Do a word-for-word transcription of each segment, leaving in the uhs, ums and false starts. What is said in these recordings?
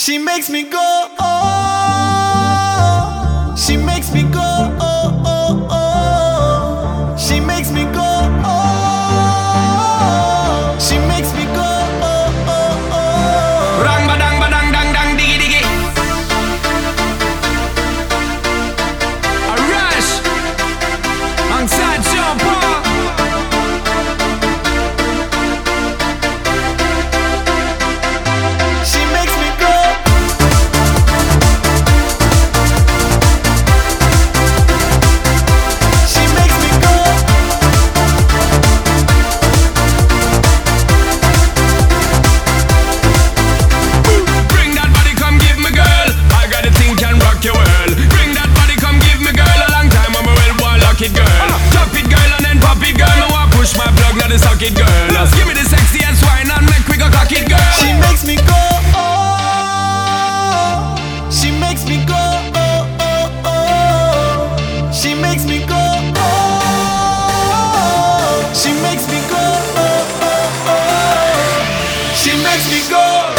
She makes me go, oh. She makes me go, oh, oh, oh. She makes me go, oh. She makes me go, oh, oh, oh. Rang badang badang dang dang diggy diggy. A rush. Alongside Sean Paul. She makes me go. She makes me go. Bring that body, come give me, girl. I got a thing can rock your world. Bring that body, come give me, girl. A long time I'm a well boy, lock it, girl. Drop it, girl, and then pop it, girl. I want push my plug, now the socket, girl. Just give me the sexy ass wine and make we go cock it, girl. She makes me go, oh. She makes me go, oh, oh, oh. She makes me go, oh. She makes me go, oh, oh, oh. She makes me go, oh.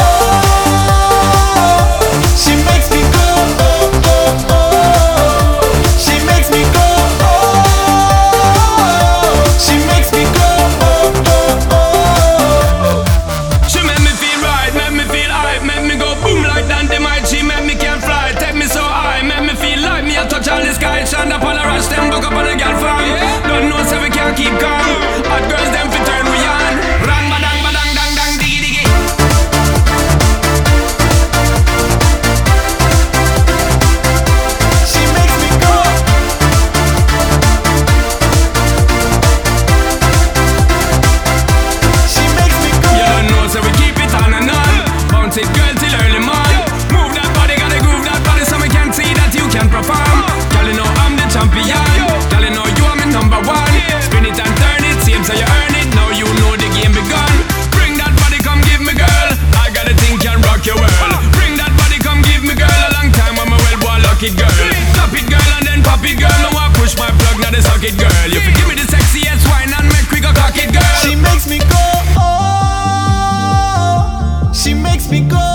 She makes me go, oh, oh, oh. She makes me go, oh. She makes me go, oh, oh, oh. She make me feel right, make me feel hype, make me go boom like dynamite. She make me can fly, take me so high, make me feel like me a touch all the sky. Shine up on a rush, them buck up on a girl farm. Don't know so we can't keep calm. Hot girls them fi turn we on. Rang badang badang dang dang diggy diggy. She makes me go. She makes me go. You don't know so we keep it on and on. Bounce it girl till early morning. Move that body, gotta groove that body so we can see that you can perform. Girl you know I'm the champion. Girl you know you are my number one. Spin it and turn it, seems so you earn it. Now you know the game begun. Bring that body, come give me, girl. I got a thing can rock your world. Bring that body, come give me, girl. A long time I'm a well boy, lock it, girl. Drop it, girl, and then pop it, girl. Now I push my plug, now the socket, girl. You fi give me the sexy ass wine and make we go cock it, girl. She makes me go, oh. She makes me go,